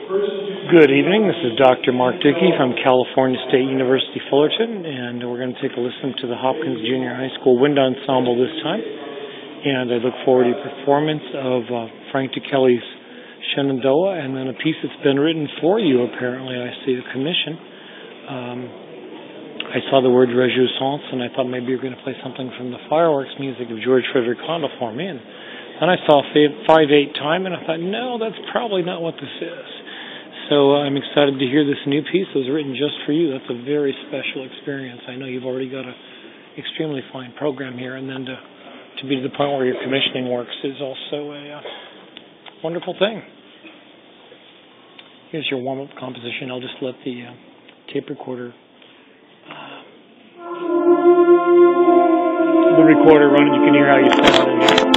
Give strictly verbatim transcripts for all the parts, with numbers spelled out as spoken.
Good evening. This is Doctor Mark Dickey from California State University, Fullerton, and we're going to take a listen to the Hopkins Junior High School Wind Ensemble this time. And I look forward to your performance of uh, Frank DeKelly's Shenandoah, and then a piece that's been written for you, apparently. I see a commission. Um, I saw the word Rejousance, and I thought maybe you were going to play something from the fireworks music of George Frederick Handel for me. And then I saw five eight time, and I thought, no, that's probably not what this is. So uh, I'm excited to hear this new piece that was written just for you. That's a very special experience. I know you've already got an extremely fine program here, and then to, to be to the point where your commissioning works is also a uh, wonderful thing. Here's your warm-up composition. I'll just let the uh, tape recorder, uh, the recorder run, and you can hear how you sound in here.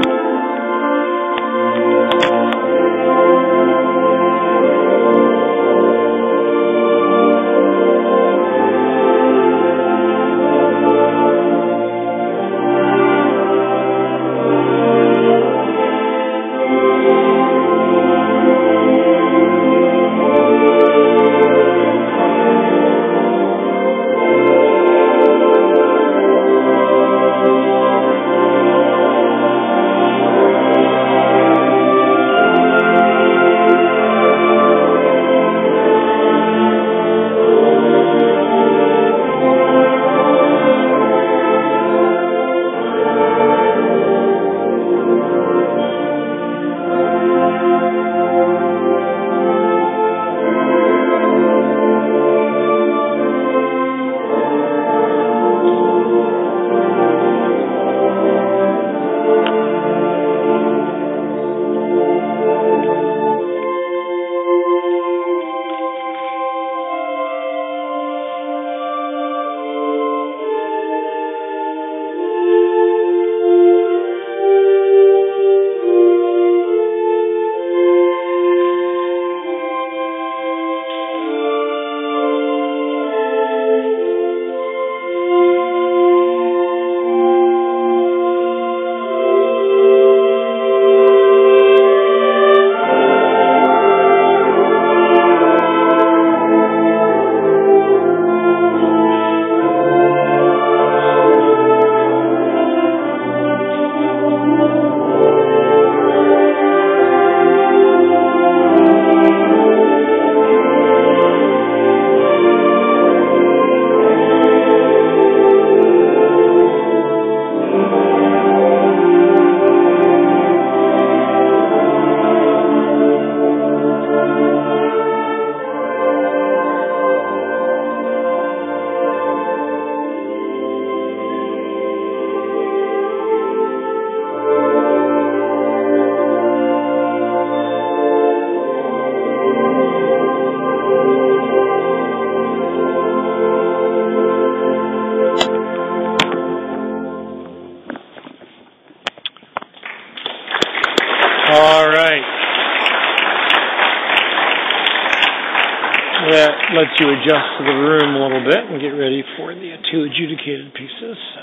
That lets you adjust to the room a little bit and get ready for the two adjudicated pieces. So,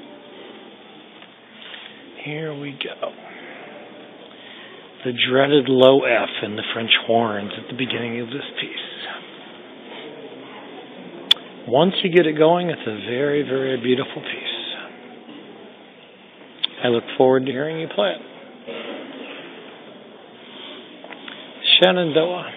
here we go. The dreaded low F in the French horns at the beginning of this piece. Once you get it going, it's a very, very beautiful piece. I look forward to hearing you play it. Shenandoah.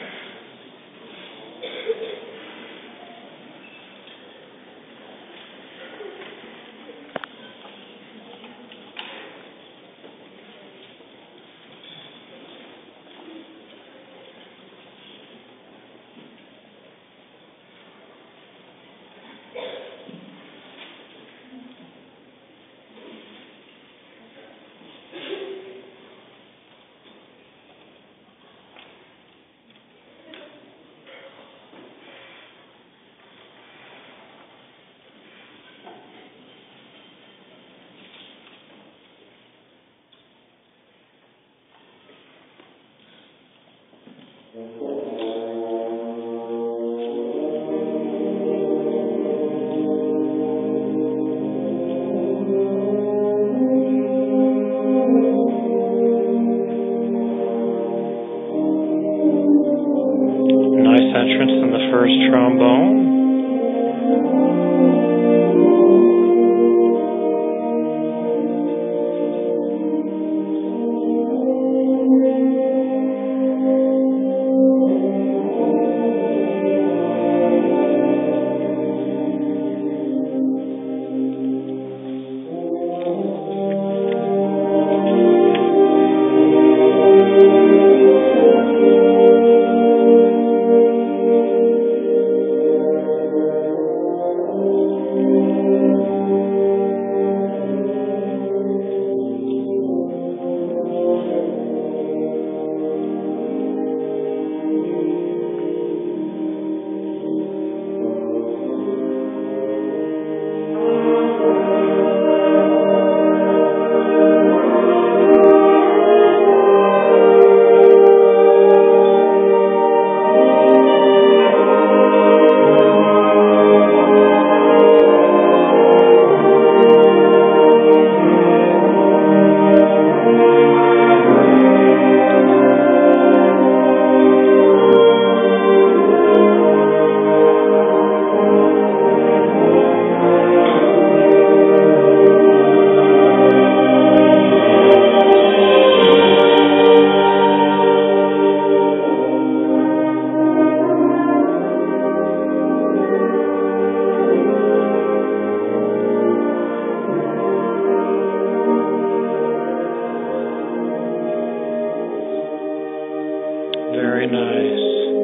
entrance in the first trombone. Very nice.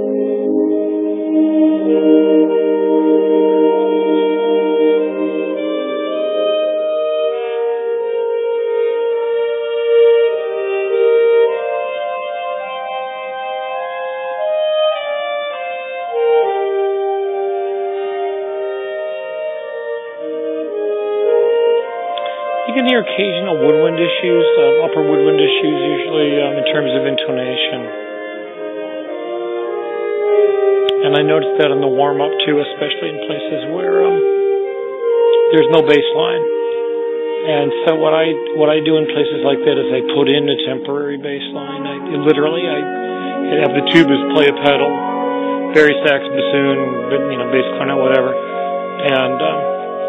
You can hear occasional woodwind issues, uh, upper woodwind issues usually um, in terms of intonation. And I noticed that in the warm-up too, especially in places where um, there's no bass line. And so what I what I do in places like that is I put in a temporary bass line. I literally I have the tubas play a pedal, bari sax, bassoon, you know, bass clarinet, whatever, and um,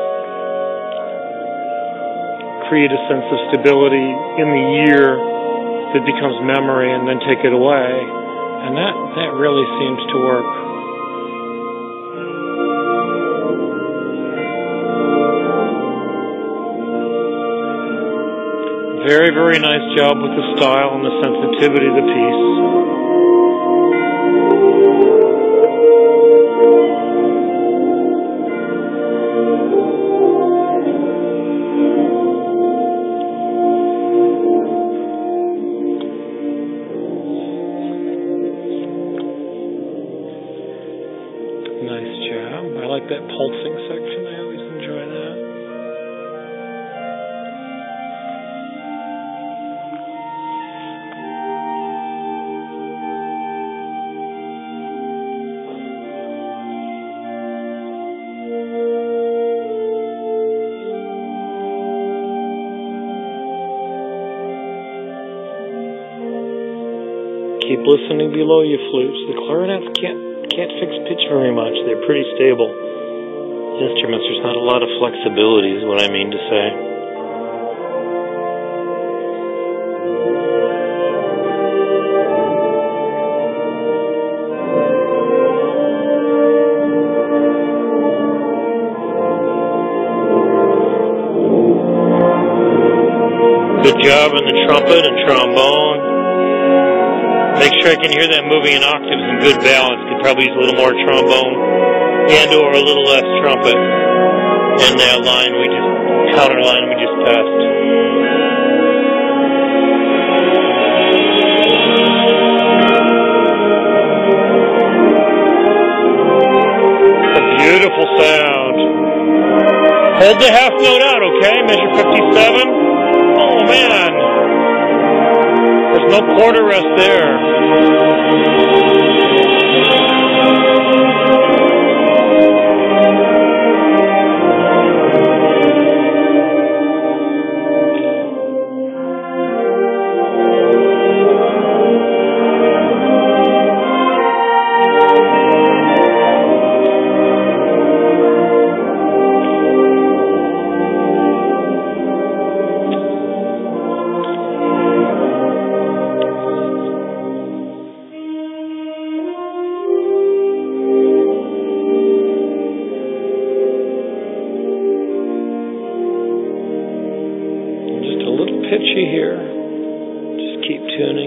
create a sense of stability in the ear that becomes memory, and then take it away. And that that really seems to work. Very, very nice job with the style and the sensitivity of the piece. Nice job. I like that pulsing section. I always enjoy that. Keep listening below you, flutes. The clarinets can't can't fix pitch very much. They're pretty stable instruments. There's not a lot of flexibility, is what I mean to say. Good job on the trumpet and trombone. Make sure I can hear that moving in octaves in good balance. Could probably use a little more trombone and or a little less trumpet in that line we just, counter line we just passed. A beautiful sound. Hold the half note out, okay? Measure fifty-seven. Oh, man. There's no quarter rest there.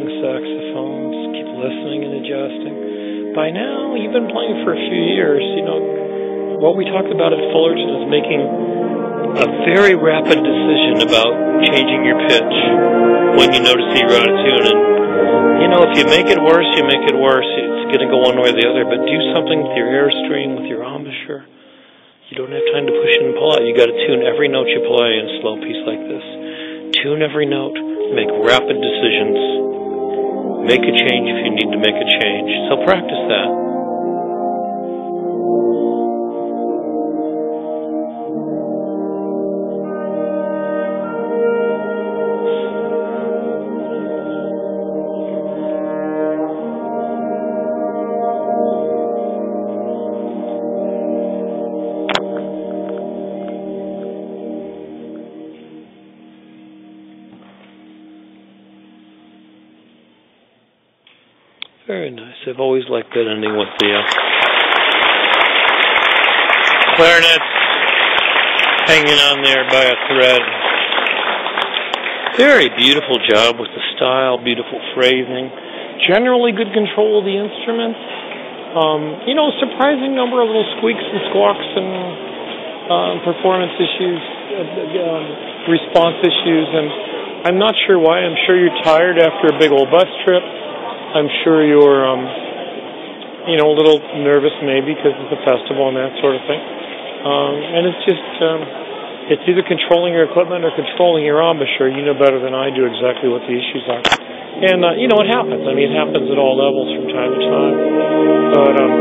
the saxophone. Just keep listening and adjusting. By now, you've been playing for a few years. You know, what we talked about at Fullerton is making a very rapid decision about changing your pitch when you notice that you're out of tune. And, you know, if you make it worse, you make it worse. It's going to go one way or the other. But do something with your airstream, with your embouchure. You don't have time to push in and pull out. You got to tune every note you play in a slow piece like this. Tune every note. Make rapid decisions. Make a change if you need to make a change. So practice that. Very nice. I've always liked that ending with the uh, clarinets hanging on there by a thread. Very beautiful job with the style, beautiful phrasing. Generally good control of the instruments. Um, you know, a surprising number of little squeaks and squawks and uh, performance issues, uh, um, response issues, and I'm not sure why. I'm sure you're tired after a big old bus trip. I'm sure you're, um, you know, a little nervous maybe because it's a festival and that sort of thing. Um, and it's just, um, it's either controlling your equipment or controlling your embouchure. You know better than I do exactly what the issues are. And, uh, you know, it happens. I mean, it happens at all levels from time to time. But, um...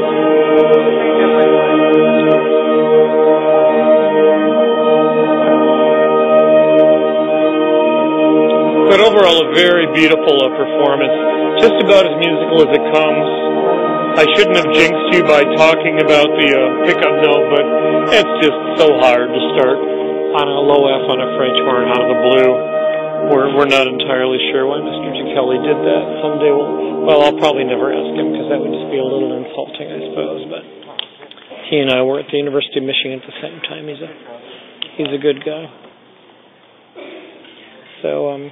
But overall, a very beautiful uh, performance. Just about as musical as it comes. I shouldn't have jinxed you by talking about the uh, pickup note, but it's just so hard to start on a low F on a French horn out of the blue. We're we're not entirely sure why Mister Kelly did that. Someday we'll, well, I'll probably never ask him because that would just be a little insulting, I suppose. But he and I were at the University of Michigan at the same time. He's a he's a good guy. So um.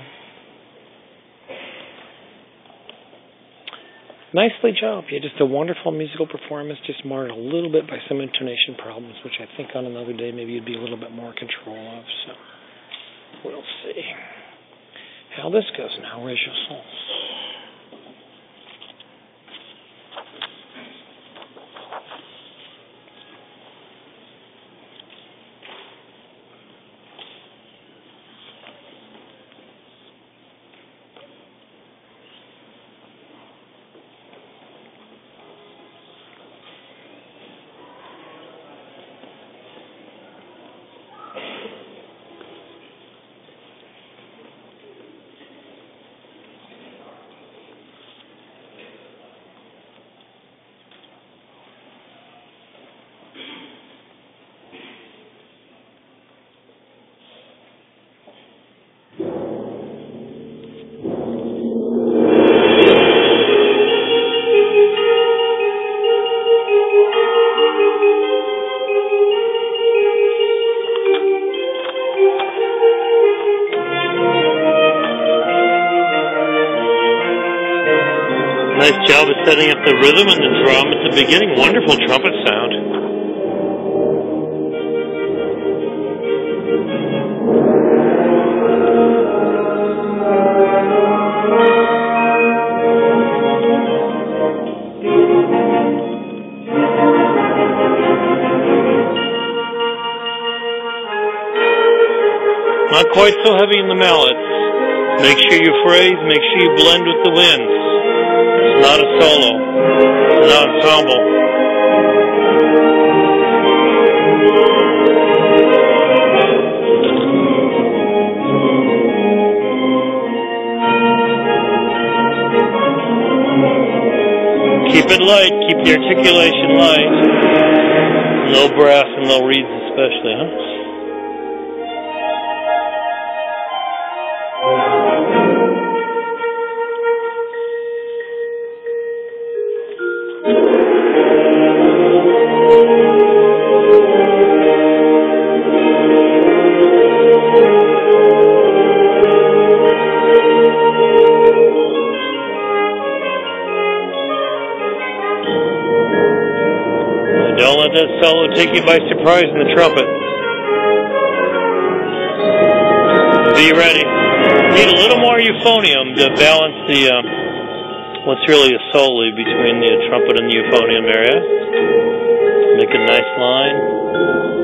Nicely job. You had just a wonderful musical performance, just marred a little bit by some intonation problems, which I think on another day maybe you'd be a little bit more control of. So we'll see how this goes now. Raise your souls. Nice job of setting up the rhythm and the drum at the beginning. Wonderful trumpet sound. Not quite so heavy in the mallets. Make sure you phrase, make sure you blend with the winds. It's not a solo. It's an ensemble. Keep it light. Keep the articulation light. Low brass and low reeds especially, huh? that solo take you by surprise in the trumpet. Be ready. Need a little more euphonium to balance the uh, what's really a soli between the trumpet and the euphonium area. Make a nice line.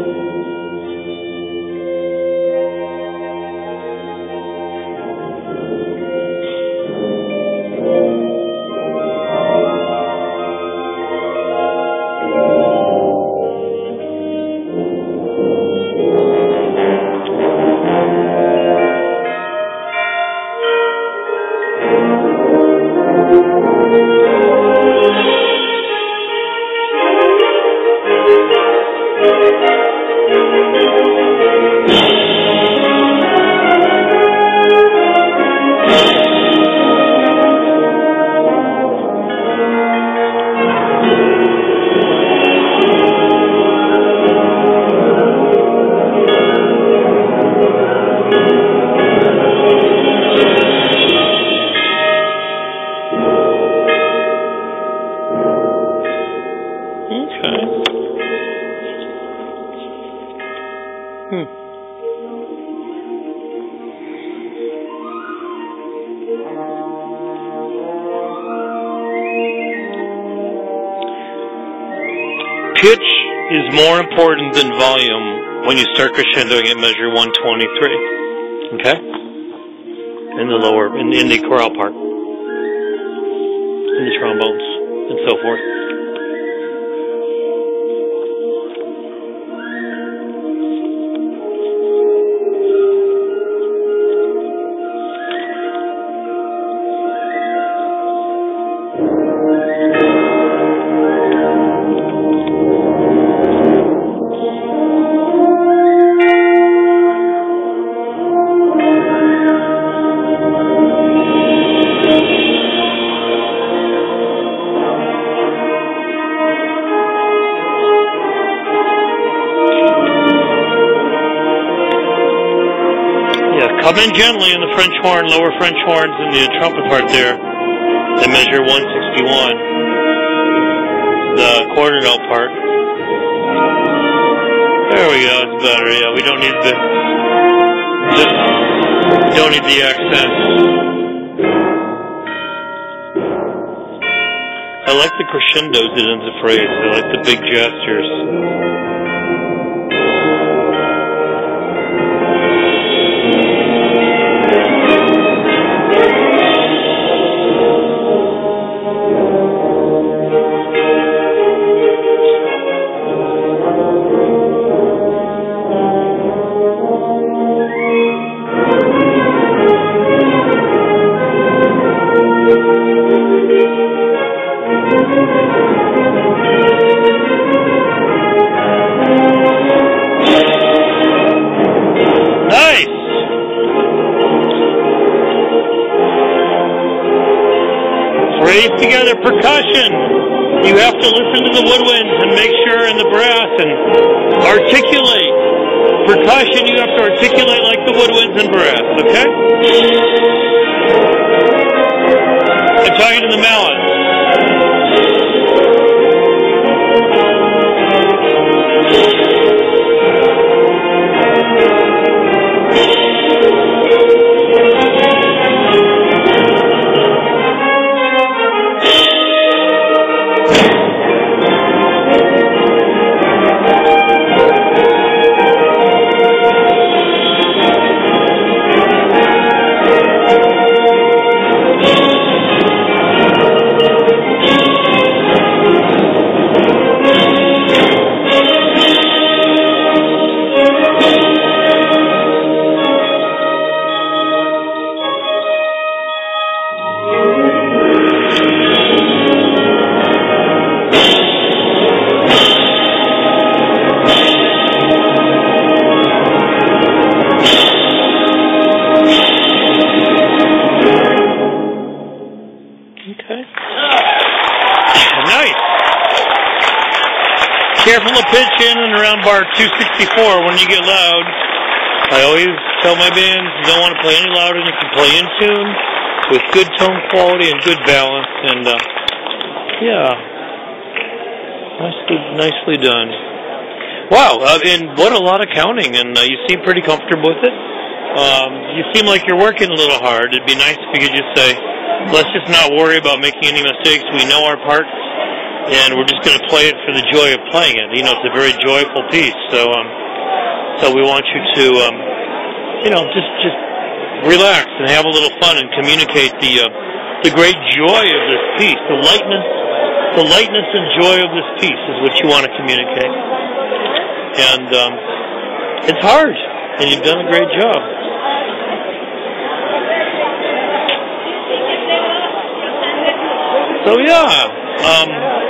Pitch is more important than volume when you start crescendoing at measure one twenty-three. Okay? In the lower, in, in the chorale part. In the trombones, and so forth. Come in gently in the French horn, lower French horns, and the trumpet part there. They measure one sixty-one. The quarter note part. There we go. It's better. Yeah, we don't need the. the we don't need the accent. I like the crescendos that ends the phrase. I like the big gestures. Raise together percussion. You have to listen to the woodwinds and make sure in the brass and articulate. Percussion, you have to articulate like the woodwinds and brass, okay? I'm talking to the mallets. Careful to pitch in and around bar two sixty-four when you get loud. I always tell my bands, you don't want to play any louder than you can play in tune with good tone quality and good balance. And, uh, yeah. Nicely, nicely done. Wow, uh, and what a lot of counting, and uh, you seem pretty comfortable with it. Um, you seem like you're working a little hard. It'd be nice if you could just say, let's just not worry about making any mistakes. We know our parts, and we're just going to play it for the joy of playing it. You know, it's a very joyful piece, so um, so we want you to, um, you know, just just relax and have a little fun and communicate the uh, the great joy of this piece, the lightness, the lightness and joy of this piece is what you want to communicate. And um, it's hard, and you've done a great job. So yeah, um,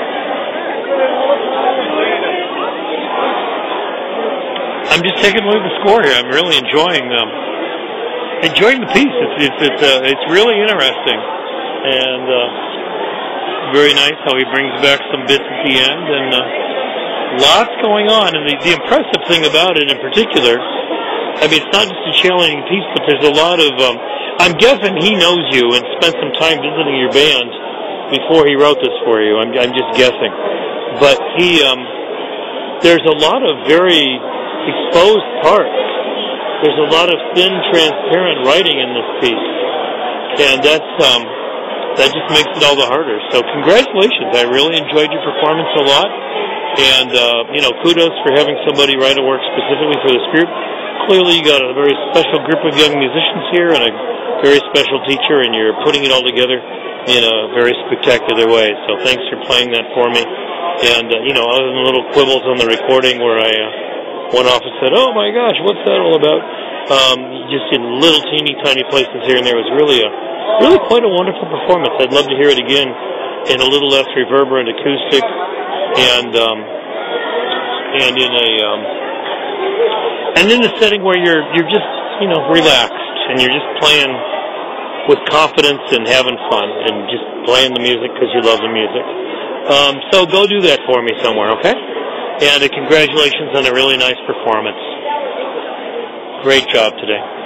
I'm just taking a look at the score here. I'm really enjoying um, enjoying the piece. It's it's it's, uh, it's really interesting, and uh, very nice how he brings back some bits at the end, and uh, lots going on. And the, the impressive thing about it, in particular, I mean, it's not just a challenging piece, but there's a lot of. Um, I'm guessing he knows you and spent some time visiting your band before he wrote this for you. I'm, I'm just guessing. But he, um, there's a lot of very exposed parts. There's a lot of thin, transparent writing in this piece. And that's, um, that just makes it all the harder. So congratulations. I really enjoyed your performance a lot. And, uh, you know, kudos for having somebody write a work specifically for this group. Clearly you got a very special group of young musicians here and a very special teacher, and you're putting it all together in a very spectacular way. So thanks for playing that for me. And, uh, you know, other than little quibbles on the recording where I uh, went off and said, oh my gosh, what's that all about? Um, just in little teeny tiny places here and there was really a, really quite a wonderful performance. I'd love to hear it again in a little less reverberant acoustic and, um, and in a, um, and in a setting where you're, you're just, you know, relaxed and you're just playing with confidence and having fun and just playing the music because you love the music. Um, so go do that for me somewhere, okay? And uh, congratulations on a really nice performance. Great job today.